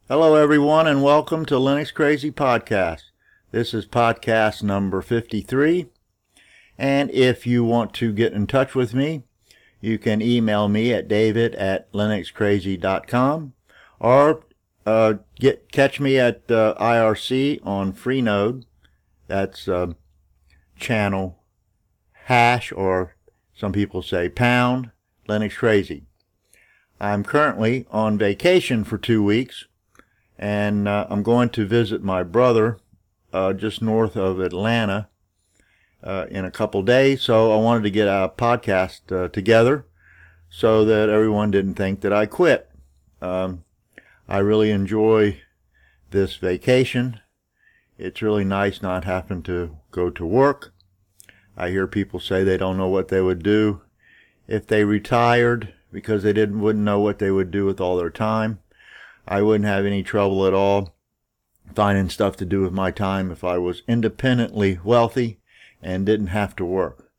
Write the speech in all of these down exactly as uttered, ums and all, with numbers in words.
Hello everyone and welcome to Linux Crazy Podcast. This is podcast number fifty-three, and if you want to get in touch with me, you can email me at david at linux crazy dot com or uh, get catch me at uh, I R C on Freenode. That's uh, channel hash, or some people say pound, Linux Crazy. I'm currently on vacation for two weeks. And uh, I'm going to visit my brother uh, just north of Atlanta uh, in a couple days. So I wanted to get a podcast uh, together so that everyone didn't think that I quit. Um, I really enjoy this vacation. It's really nice not having to go to work. I hear people say they don't know what they would do if they retired because they didn't wouldn't know what they would do with all their time. I wouldn't have any trouble at all finding stuff to do with my time if I was independently wealthy and didn't have to work.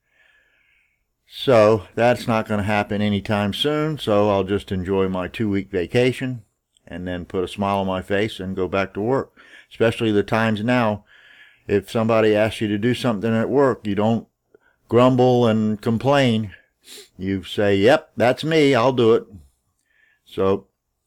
So that's not going to happen anytime soon, so I'll just enjoy my two-week vacation and then put a smile on my face and go back to work. Especially the times now, if somebody asks you to do something at work, you don't grumble and complain. You say, yep, that's me, I'll do it. So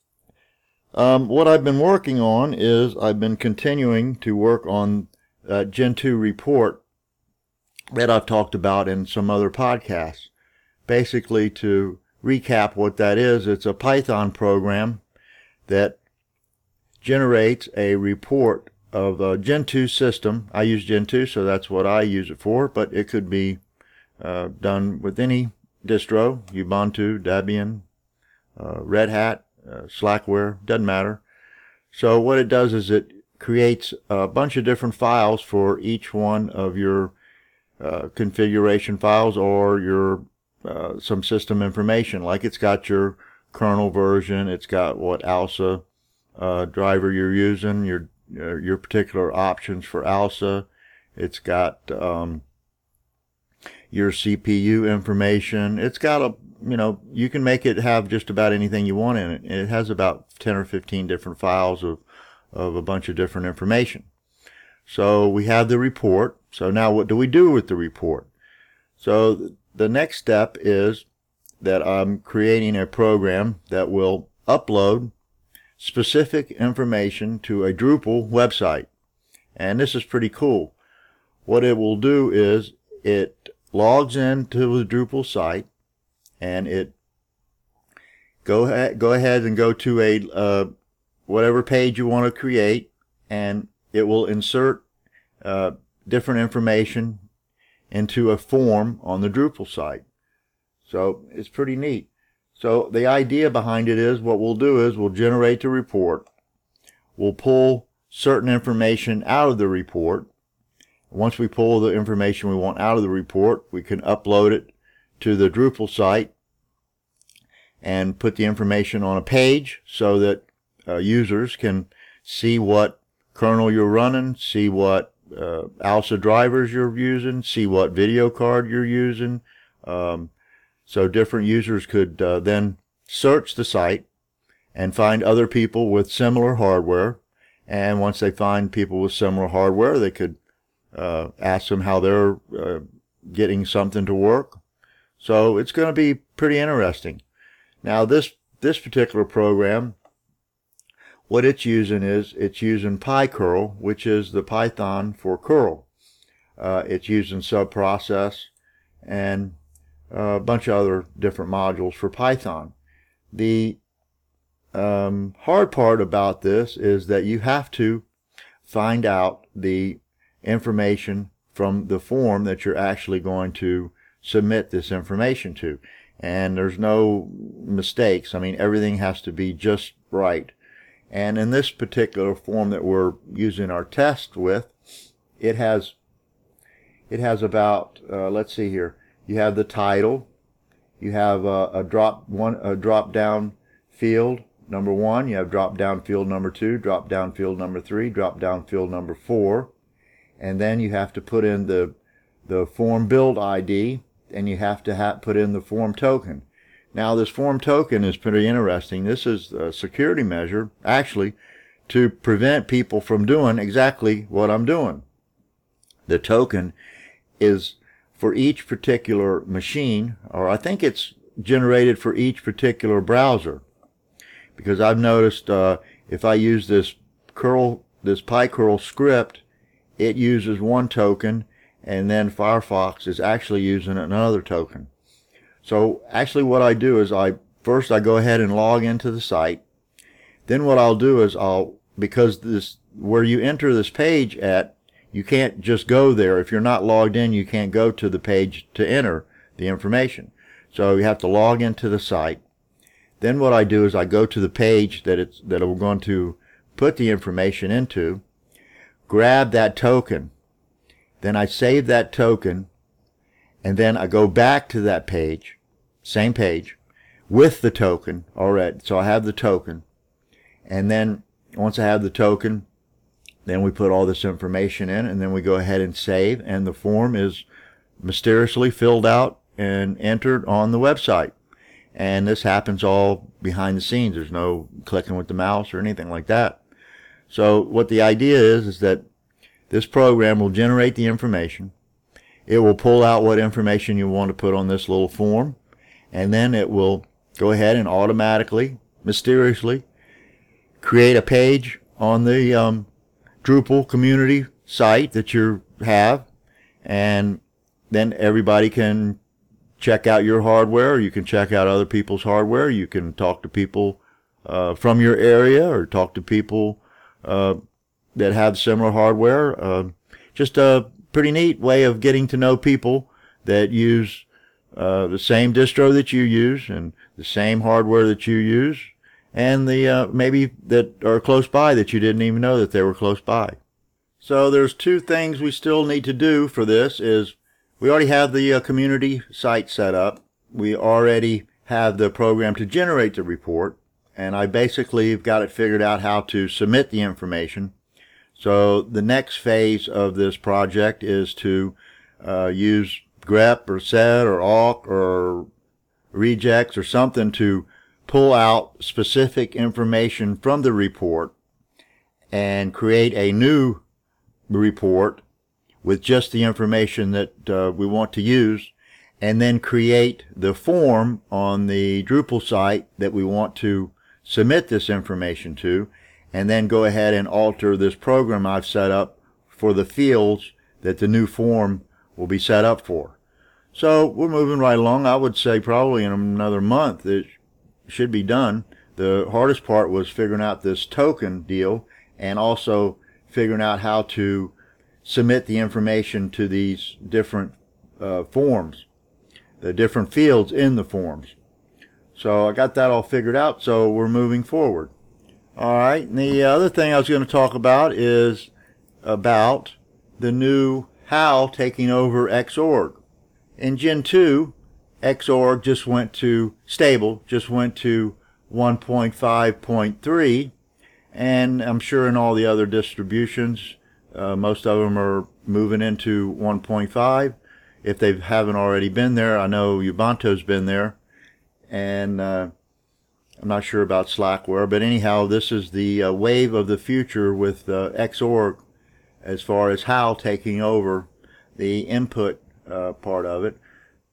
Um, what I've been working on is I've been continuing to work on uh, Gentoo report that I've talked about in some other podcasts. Basically, to recap what that is, it's a Python program that generates a report of a Gentoo system. I use Gentoo, so that's what I use it for, but it could be uh, done with any distro, Ubuntu, Debian, uh, Red Hat, Uh, Slackware, doesn't matter. So what it does is it creates a bunch of different files for each one of your uh, configuration files or your uh, some system information. Like it's got your kernel version, it's got what ALSA uh, driver you're using, your uh, your particular options for ALSA. It's got um, your C P U information. It's got a You know, you can make it have just about anything you want in it. It has about ten or fifteen different files of, of a bunch of different information. So we have the report. So now what do we do with the report? So the next step is that I'm creating a program that will upload specific information to a Drupal website. And this is pretty cool. What it will do is it logs into the Drupal site, and it go ahead, go ahead and go to a uh, whatever page you want to create, and it will insert uh, different information into a form on the Drupal site. So it's pretty neat. So the idea behind it is what we'll do is we'll generate the report. We'll pull certain information out of the report. Once we pull the information we want out of the report, we can upload it to the Drupal site and put the information on a page so that uh, users can see what kernel you're running, see what uh, ALSA drivers you're using, see what video card you're using. Um, so different users could uh, then search the site and find other people with similar hardware. And once they find people with similar hardware, they could uh, ask them how they're uh, getting something to work. So it's going to be pretty interesting. Now this this particular program, what it's using is it's using PyCurl, which is the Python for curl. Uh, it's using subprocess and a bunch of other different modules for Python. The um, hard part about this is that you have to find out the information from the form that you're actually going to submit this information to. And there's no mistakes. I mean, everything has to be just right. And in this particular form that we're using our test with, it has it has about uh, let's see here. You have the title. You have a, a drop one a drop down field number one. You have drop down field number two, drop down field number three, drop down field number four, and then you have to put in the the form build I D, and you have to ha put in the form token. Now this form token is pretty interesting. This is a security measure. Actually, to prevent people from doing exactly what I'm doing. The token is for each particular machine, or I think it's generated for each particular browser. Because I've noticed uh, if I use this curl, this PyCurl script, it uses one token, and then Firefox is actually using another token. So actually what I do is I first I go ahead and log into the site. Then what I'll do is I'll, because this, where you enter this page at, you can't just go there. If you're not logged in, you can't go to the page to enter the information. So you have to log into the site. Then what I do is I go to the page that it's that we're going to put the information into, grab that token, then I save that token, and then I go back to that page, same page, with the token already. So I have the token, and then once I have the token, then we put all this information in, and then we go ahead and save, and the form is mysteriously filled out and entered on the website. And this happens all behind the scenes. There's no clicking with the mouse or anything like that. So what the idea is, is that this program will generate the information. It will pull out what information you want to put on this little form, and then it will go ahead and automatically, mysteriously, create a page on the um, Drupal community site that you have, and then everybody can check out your hardware, or you can check out other people's hardware. You can talk to people uh, from your area, or talk to people uh, that have similar hardware. Uh, just a pretty neat way of getting to know people that use uh, the same distro that you use, and the same hardware that you use, and the uh, maybe that are close by that you didn't even know that they were close by. So there's two things we still need to do for this. Is we already have the uh, community site set up. We already have the program to generate the report, and I basically have got it figured out how to submit the information. So the next phase of this project is to uh, use grep or set or awk or regex or something to pull out specific information from the report and create a new report with just the information that uh, we want to use, and then create the form on the Drupal site that we want to submit this information to, and then go ahead and alter this program I've set up for the fields that the new form will be set up for. So we're moving right along. I would say probably in another month it should be done. The hardest part was figuring out this token deal, and also figuring out how to submit the information to these different uh, forms, the different fields in the forms. So I got that all figured out, so we're moving forward. All right, and the other thing I was going to talk about is about the new H A L taking over Xorg. In Gen two, Xorg just went to stable, just went to one point five point three, and I'm sure in all the other distributions, Uh, most of them are moving into one point five. If they haven't already been there, I know Ubuntu's been there, and uh, I'm not sure about Slackware, but anyhow, this is the uh, wave of the future with uh, Xorg as far as H A L taking over the input uh, part of it.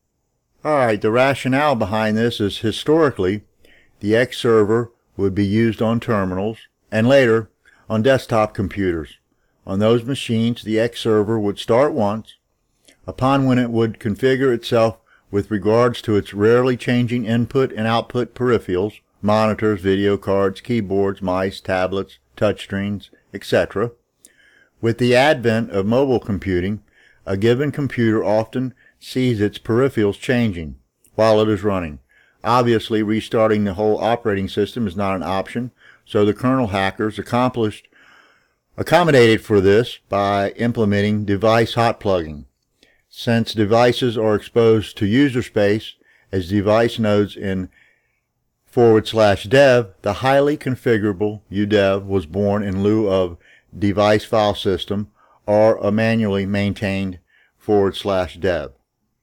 Alright, the rationale behind this is historically the X server would be used on terminals and later on desktop computers. On those machines, the X server would start once, upon when it would configure itself with regards to its rarely changing input and output peripherals, monitors, video cards, keyboards, mice, tablets, touchscreens, et cetera. With the advent of mobile computing, a given computer often sees its peripherals changing while it is running. Obviously, restarting the whole operating system is not an option, so the kernel hackers accomplished accommodated for this by implementing device hot plugging. Since devices are exposed to user space as device nodes in forward slash dev, the highly configurable U D E V was born in lieu of device file system or a manually maintained forward slash dev.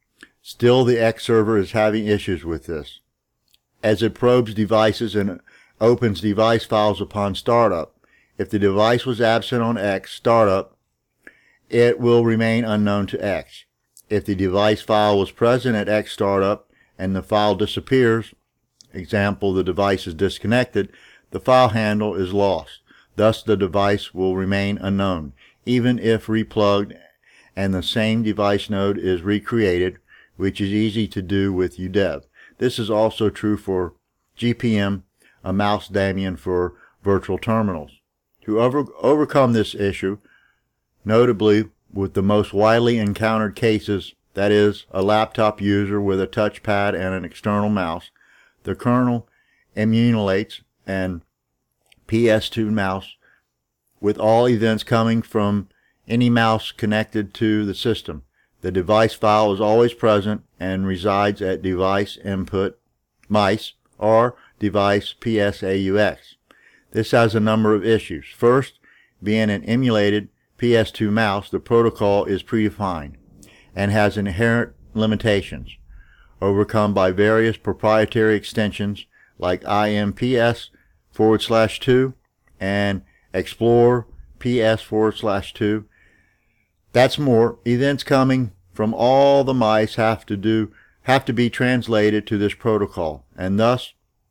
Still, the X server is having issues with this, as it probes devices and opens device files upon startup. if the device was absent on X startup, it will remain unknown to X. If the device file was present at X startup and the file disappears, example, the device is disconnected, the file handle is lost. Thus, the device will remain unknown, even if replugged and the same device node is recreated, which is easy to do with U D E V. This is also true for G P M, a mouse daemon for virtual terminals. To over overcome this issue, notably with the most widely encountered cases, that is, a laptop user with a touchpad and an external mouse, the kernel emulates an P S two mouse with all events coming from any mouse connected to the system. The device file is always present and resides at device input mice or device P S A U X. This has a number of issues. First, being an emulated P S two mouse, the protocol is predefined and has inherent limitations, overcome by various proprietary extensions like I M P S forward slash two and Explore P S forward slash two. That's more, events coming from all the mice have to do have to be translated to this protocol, and thus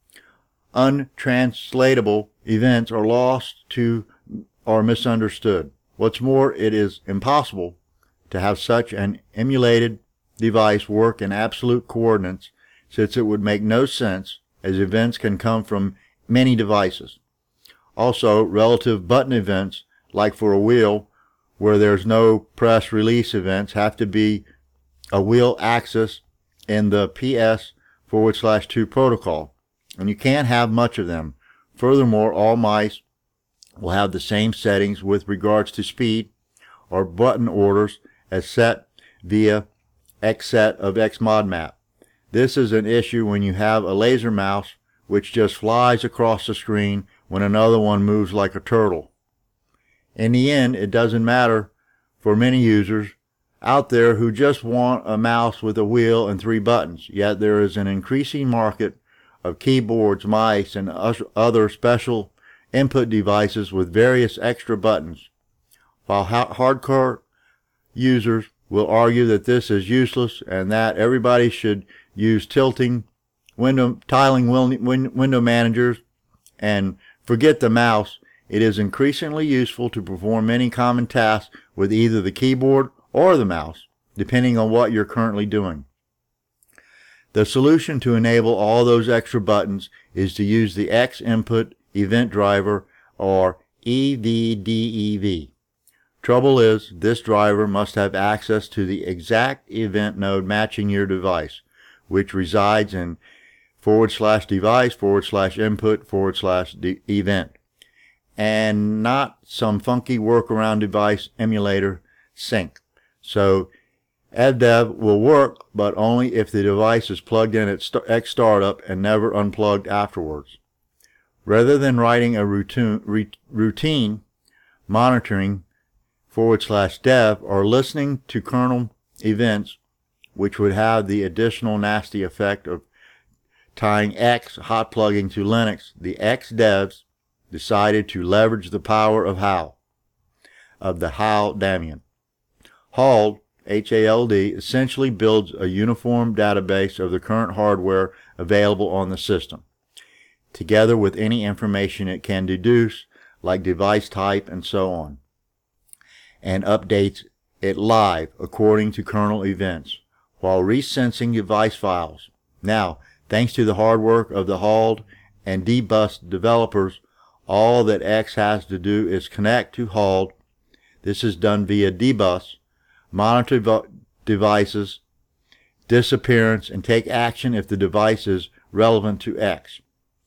untranslatable events are lost to or misunderstood. What's more, it is impossible to have such an emulated device work in absolute coordinates, since it would make no sense, as events can come from many devices. Also, relative button events, like for a wheel, where there's no press release events, have to be a wheel axis in the P S forward slash two protocol, and you can't have much of them. Furthermore, all mice will have the same settings with regards to speed or button orders as set via Xset of Xmodmap. This is an issue when you have a laser mouse which just flies across the screen when another one moves like a turtle. In the end, it doesn't matter for many users out there who just want a mouse with a wheel and three buttons, yet there is an increasing market of keyboards, mice, and other special input devices with various extra buttons. While hardcore users will argue that this is useless and that everybody should use tilting window tiling window managers and forget the mouse, it is increasingly useful to perform many common tasks with either the keyboard or the mouse, depending on what you're currently doing. The solution to enable all those extra buttons is to use the X Input Event Driver, or E V D E V. Trouble is, this driver must have access to the exact event node matching your device, which resides in forward slash device forward slash input forward slash event, and not some funky workaround device emulator sync. So evdev will work, but only if the device is plugged in at X startup and never unplugged afterwards. Rather than writing a routine, routine monitoring forward slash dev or listening to kernel events, which would have the additional nasty effect of tying X hot plugging to Linux, the X devs decided to leverage the power of H A L, of the H A L daemon. H A L, H A L D, essentially builds a uniform database of the current hardware available on the system, together with any information it can deduce, like device type and so on, and updates it live according to kernel events, while resensing device files. Now, thanks to the hard work of the H A L D and D-Bus developers, all that X has to do is connect to H A L D. This is done via D-Bus, monitor devices, disappearance, and take action if the device is relevant to X.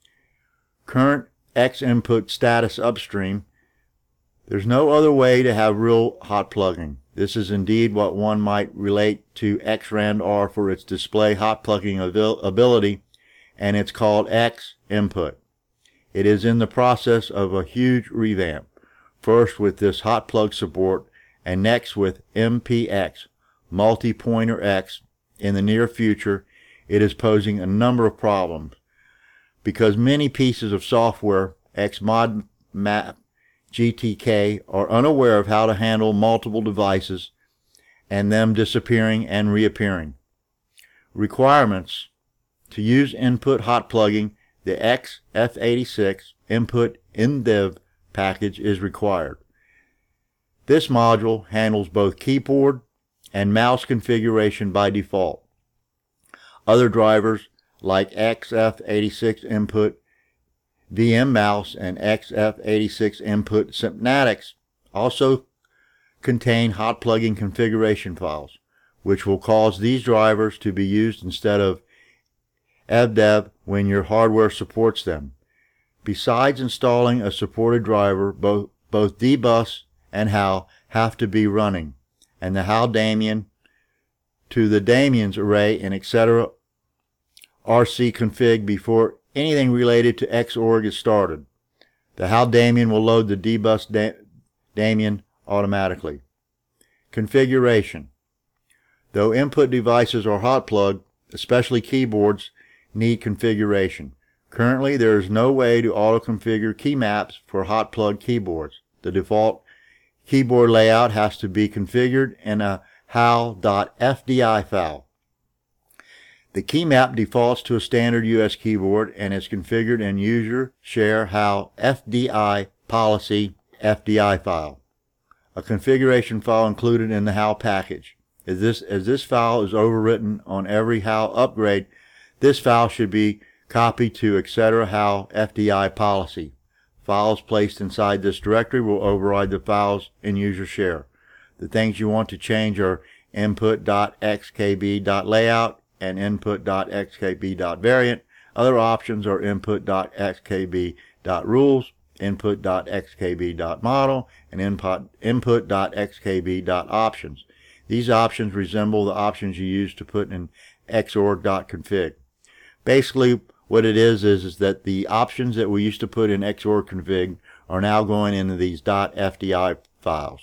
Current X input status upstream. There's no other way to have real hot plugging. This is indeed what one might relate to X randr for its display hot plugging ability, and it's called X input. It is in the process of a huge revamp, first with this hot plug support and next with M P X, multi-pointer X. In the near future, it is posing a number of problems because many pieces of software, Xmodmap G T K are unaware of how to handle multiple devices and them disappearing and reappearing. Requirements: to use input hot plugging, the X F eighty-six input InDev package is required. This module handles both keyboard and mouse configuration by default. Other drivers like X F eighty-six input V M mouse and X F eighty-six input Sympnatics also contain hot plugging configuration files, which will cause these drivers to be used instead of InDev when your hardware supports them. Besides installing a supported driver, both, both dbus and H A L have to be running, and the H A L daemon to the daemons array in et cetera R C config before anything related to Xorg is started. The H A L daemon will load the dbus da daemon automatically. Configuration: though input devices are hot plugged, especially keyboards need configuration. Currently, there is no way to auto-configure key maps for hot plug keyboards. The default keyboard layout has to be configured in a H A L.fdi file. The key map defaults to a standard U S keyboard and is configured in user share H A L fdi policy fdi file, a configuration file included in the H A L package. As this, as this file is overwritten on every H A L upgrade, this file should be copied to et cetera H A L fdi policy. Files placed inside this directory will override the files in user share. The things you want to change are input.xkb.layout and input.xkb.variant. Other options are input.xkb.rules, input.xkb.model, and input, input.xkb.options. These options resemble the options you use to put in xorg.config. Basically, what it is, is is that the options that we used to put in Xorg config are now going into these .fdi files.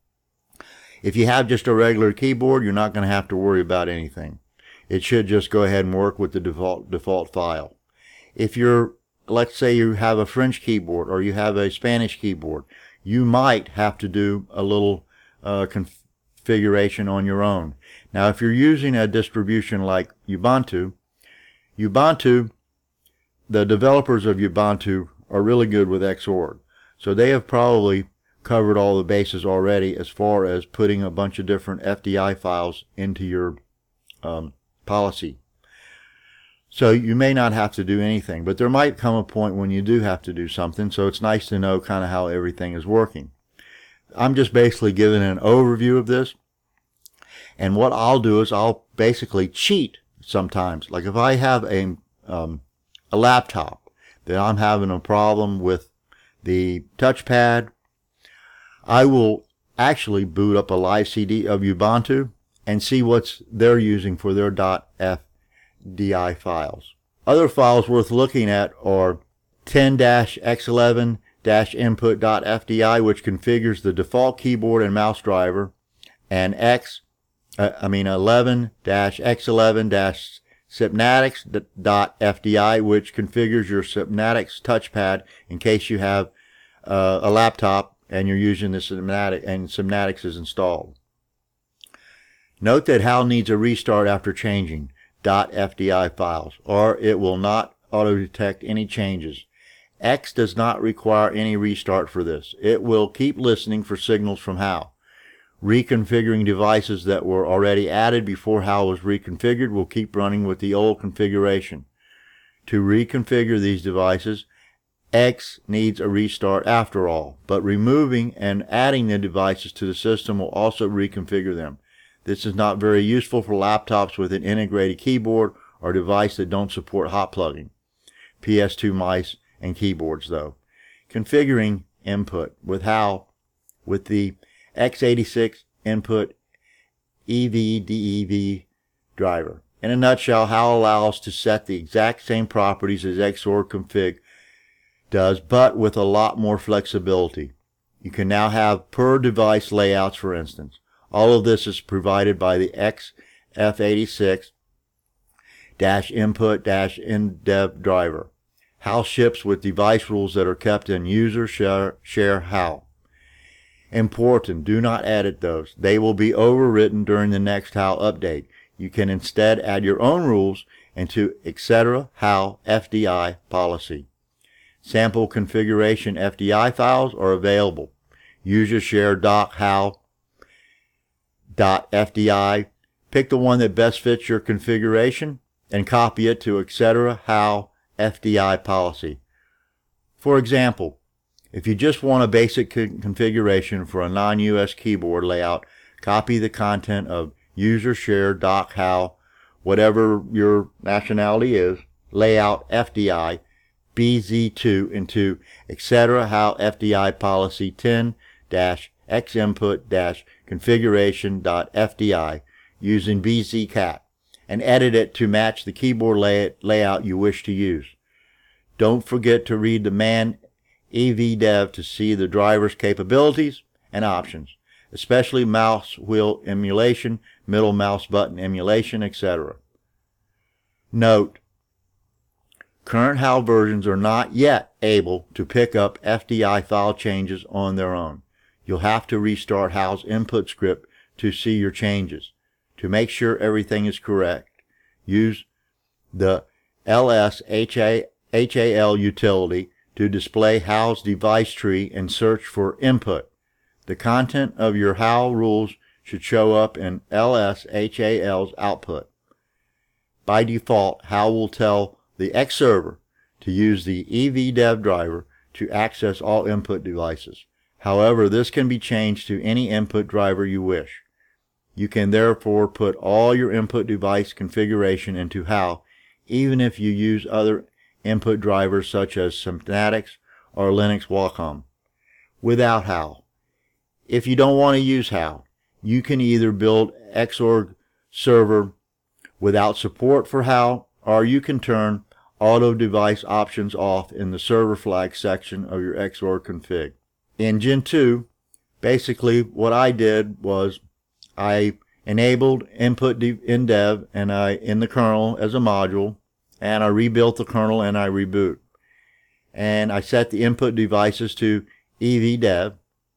If you have just a regular keyboard, you're not going to have to worry about anything. It should just go ahead and work with the default default file. If you're, let's say you have a French keyboard or you have a Spanish keyboard, you might have to do a little uh, configuration on your own. Now, if you're using a distribution like Ubuntu, Ubuntu, the developers of Ubuntu are really good with Xorg. So they have probably covered all the bases already as far as putting a bunch of different F D I files into your um, policy. So you may not have to do anything, but there might come a point when you do have to do something, so it's nice to know kind of how everything is working. I'm just basically giving an overview of this, and what I'll do is I'll basically cheat sometimes. Like if I have a, um, a laptop that I'm having a problem with the touchpad, I will actually boot up a live C D of Ubuntu and see what they're using for their .fdi files. Other files worth looking at are ten dash x eleven dash input.fdi, which configures the default keyboard and mouse driver, and X, uh, I mean eleven dash x eleven dash Sympnatics.fdi, which configures your Sympnatics touchpad in case you have uh, a laptop and you're using the Sympnatics and Sympnatics is installed. Note that H A L needs a restart after changing .fdi files, or it will not auto-detect any changes. X does not require any restart for this. It will keep listening for signals from H A L. Reconfiguring devices that were already added before H A L was reconfigured will keep running with the old configuration. To reconfigure these devices, X needs a restart after all, but removing and adding the devices to the system will also reconfigure them. This is not very useful for laptops with an integrated keyboard or device that don't support hot plugging. P S two mice and keyboards though. Configuring input with H A L with the x eighty-six input E V D E V driver. In a nutshell, H A L allows to set the exact same properties as Xorg config does, but with a lot more flexibility. You can now have per device layouts, for instance. All of this is provided by the X F eighty-six input InDev driver. HAL ships with device rules that are kept in user share, share HAL. Important, do not edit those. They will be overwritten during the next HAL update. You can instead add your own rules into et cetera HAL F D I policy. Sample configuration F D I files are available. User share doc HAL dot F D I. Pick the one that best fits your configuration and copy it to et cetera HAL F D I policy. For example, if you just want a basic configuration for a non-U S keyboard layout, copy the content of user share doc HAL, whatever your nationality is, layout F D I B Z two into et cetera HAL F D I policy ten dash x input dash configuration dot F D I using B Z cat and edit it to match the keyboard lay layout you wish to use. Don't forget to read the man E V Dev to see the driver's capabilities and options, especially mouse wheel emulation, middle mouse button emulation, et cetera. Note, current HAL versions are not yet able to pick up F D I file changes on their own. You'll have to restart HAL's input script to see your changes. To make sure everything is correct, use the L S H A L utility to display HAL's device tree and search for input. The content of your HAL rules should show up in L S H A L's output. By default, HAL will tell the X server to use the E V Dev driver to access all input devices. However, this can be changed to any input driver you wish. You can therefore put all your input device configuration into HAL, even if you use other input drivers such as Synaptics or Linux Wacom. Without HAL, if you don't want to use HAL, you can either build Xorg server without support for HAL, or you can turn auto device options off in the server flag section of your Xorg config. In Gentoo, basically what I did was I enabled input in dev and I in the kernel as a module, and I rebuilt the kernel and I reboot. And I set the input devices to E V Dev,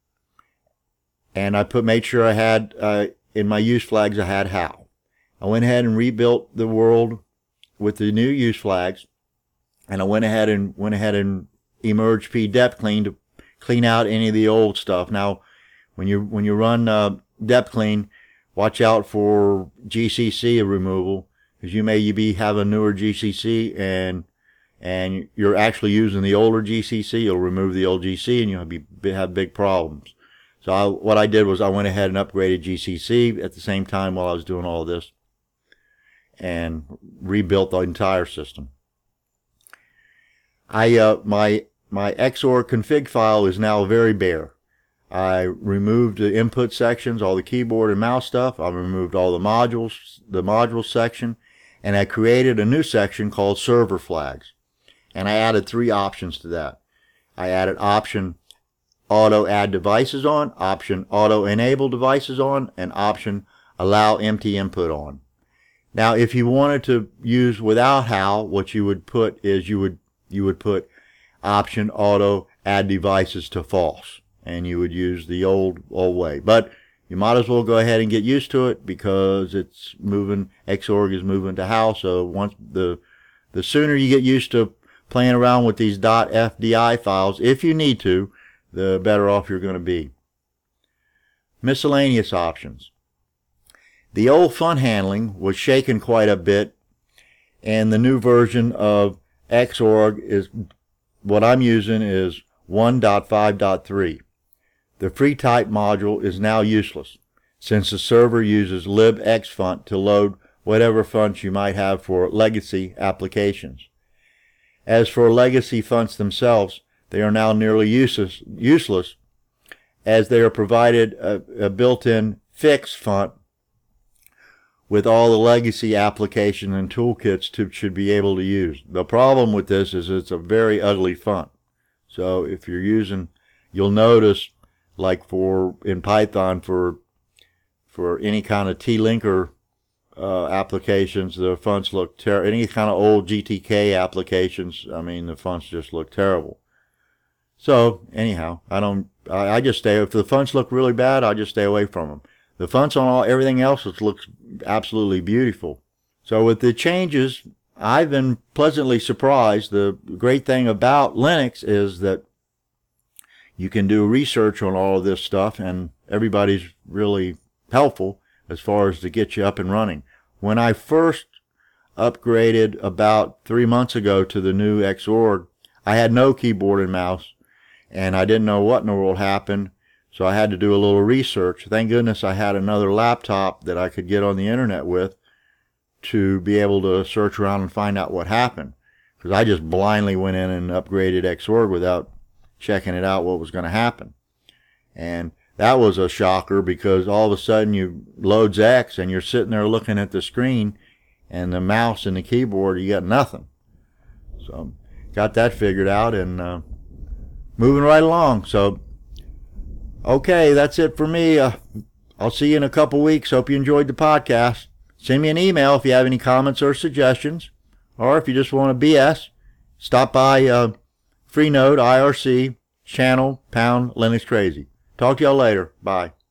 and I put made sure I had uh, in my use flags I had HAL. I went ahead and rebuilt the world with the new use flags, and I went ahead and went ahead and emerged p depth clean to clean out any of the old stuff. Now, when you when you run uh, depth clean, watch out for G C C removal, because you may be have a newer G C C and and you're actually using the older G C C. You'll remove the old G C and you'll be have big problems. So I, what I did was I went ahead and upgraded G C C at the same time while I was doing all this, and rebuilt the entire system. I uh, my my Xorg config file is now very bare. I removed the input sections, all the keyboard and mouse stuff. I removed all the modules, the module section, and I created a new section called server flags. And I added three options to that. I added option auto add devices on, option auto enable devices on, and option allow empty input on. Now, if you wanted to use without HAL, what you would put is you would you would put option auto add devices to false, and you would use the old old way. But you might as well go ahead and get used to it, because it's moving. Xorg is moving to HAL. So once the the sooner you get used to playing around with these .fdi files, if you need to, the better off you're going to be. Miscellaneous options. The old fun handling was shaken quite a bit, and the new version of Xorg is what I'm using is one point five point three. The free type module is now useless, since the server uses libxfunt to load whatever funts you might have for legacy applications. As for legacy funts themselves, they are now nearly useless, useless as they are provided a, a built-in fix font with all the legacy application and toolkits to should be able to use. The problem with this is it's a very ugly font. So if you're using, you'll notice, like for in Python for for any kind of T-linker uh, applications, the fonts look terrible. Any kind of old G T K applications, I mean, the fonts just look terrible. So anyhow, I don't. I, I just stay. If the fonts look really bad, I just stay away from them. The fonts on all everything else, it looks absolutely beautiful. So with the changes, I've been pleasantly surprised. The great thing about Linux is that you can do research on all of this stuff, and everybody's really helpful as far as to get you up and running. When I first upgraded about three months ago to the new Xorg, I had no keyboard and mouse, and I didn't know what in the world happened, so I had to do a little research. Thank goodness I had another laptop that I could get on the internet with to be able to search around and find out what happened, because I just blindly went in and upgraded Xorg without checking it out what was going to happen. And that was a shocker, because all of a sudden you loads X and you're sitting there looking at the screen, and the mouse and the keyboard, you got nothing. So got that figured out, and uh, moving right along. So okay, that's it for me. uh, I'll see you in a couple weeks. Hope you enjoyed the podcast. Send me an email if you have any comments or suggestions, or if you just want to B S, stop by uh, Freenode I R C channel pound Linux Crazy. Talk to y'all later. Bye.